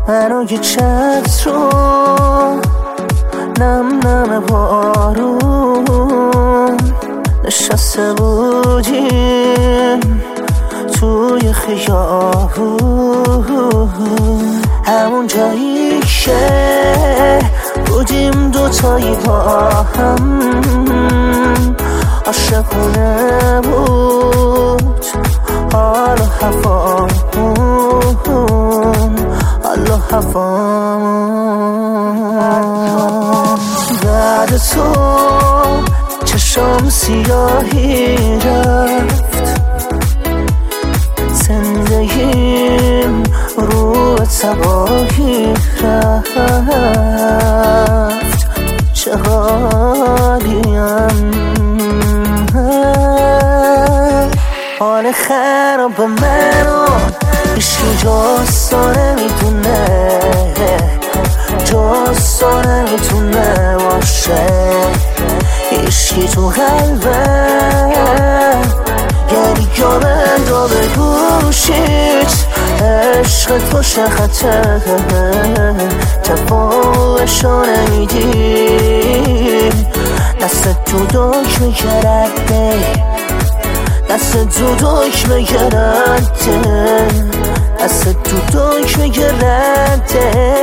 منو که چت رو نم نم بارون نشسته بودیم توی خیابون، همون جایی که بودیم دوتایی با هم. عاشقونه بود حال و هوامون، حال و هوامون. بعد تو چشم سیاهی رفت، زندگیم رو تباهی رفت. چه حالیم، حال خراب منو هیچکی جز تو نمیدونه، جز تو نمیتونه باشه. هیچکی تو قلبم یعنی جا بندو به گوشیت، عشقت پشت خطه جوابشو نمیدی. دست تو دکمه کرده، دست تو دکمه کرده، دست تو دکمه کرده.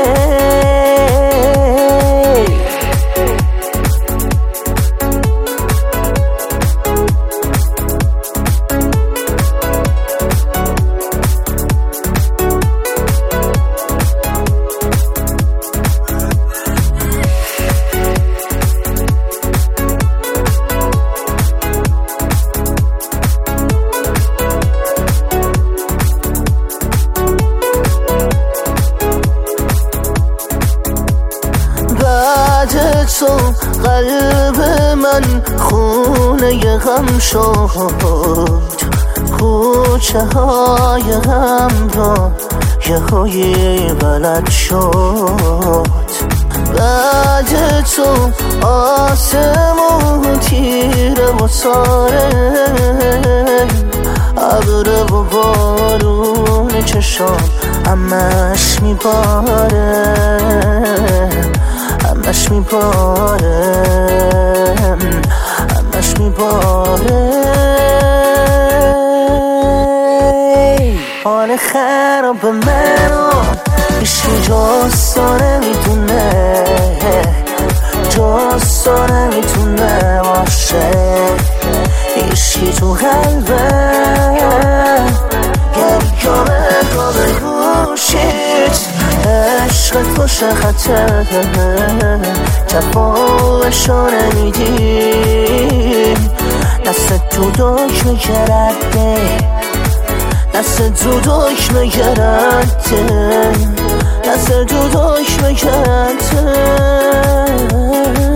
تو قلب من خونه غم شد، کوچه های غم را یه های بلد شد. بعد تو آسمون تیره و تاره، ابر و بارون چشام همش میباره، همش میباره، همش میباره. حال خراب منو هیچکی جز تو نمیدونه، جز تو نمیتونه باشه. هیچکی تو قلبم یعنی جا بندو به گوشیت، عشقت پشت خطه جوابشو نمیدی. دست تو دکمه کرده، دست تو دکمه کرده، دست تو دکمه کرده.